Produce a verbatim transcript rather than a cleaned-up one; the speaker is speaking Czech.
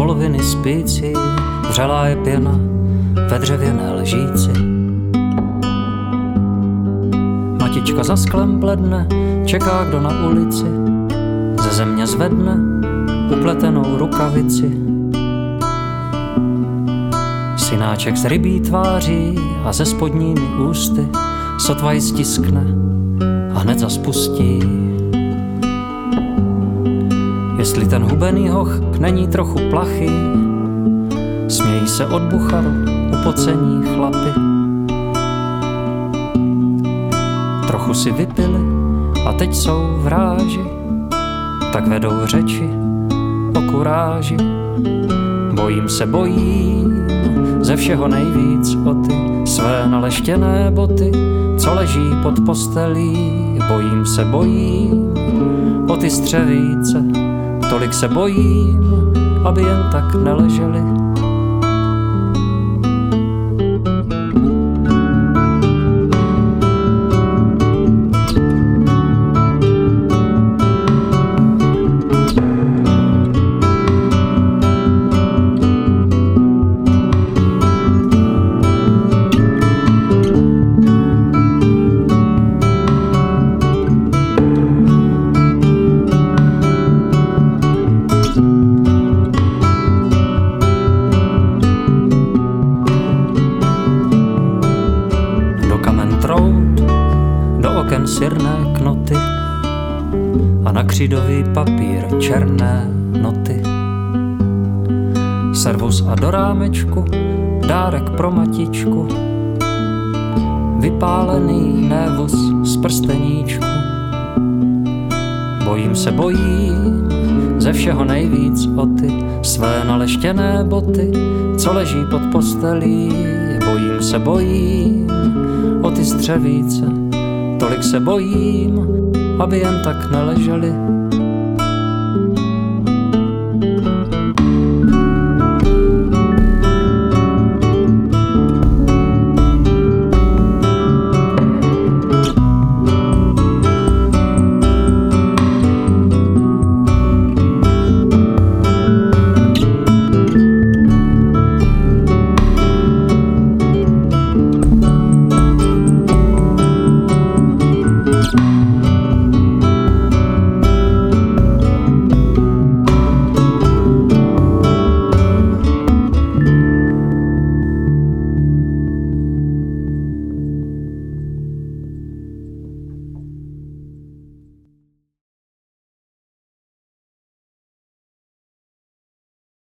poloviny spící, vřelá je pěna ve dřevěné lžíci. Matička za sklem bledne, čeká, kdo na ulici ze země zvedne upletenou rukavici. Synáček s rybí tváří a se spodními ústy sotva ji stiskne a hned zas pustí. Jestli ten hubený hoch není trochu plachý, smějí se od bucharu upocení chlapy. Trochu si vypili a teď jsou v ráži, tak vedou řeči o kuráži. Bojím se, bojím ze všeho nejvíc o ty své naleštěné boty, co leží pod postelí. Bojím se, bojím o ty střevíce, tolik se bojím, aby jen tak neleželi. Sirné knoty a na křídový papír černé noty. Servus a do rámečku dárek pro matičku, vypálený névus z prsteníčku. Bojím se, bojím ze všeho nejvíc o ty své naleštěné boty, co leží pod postelí. Bojím se, bojím o ty střevíce, tolik se bojím, aby jen tak neleželi.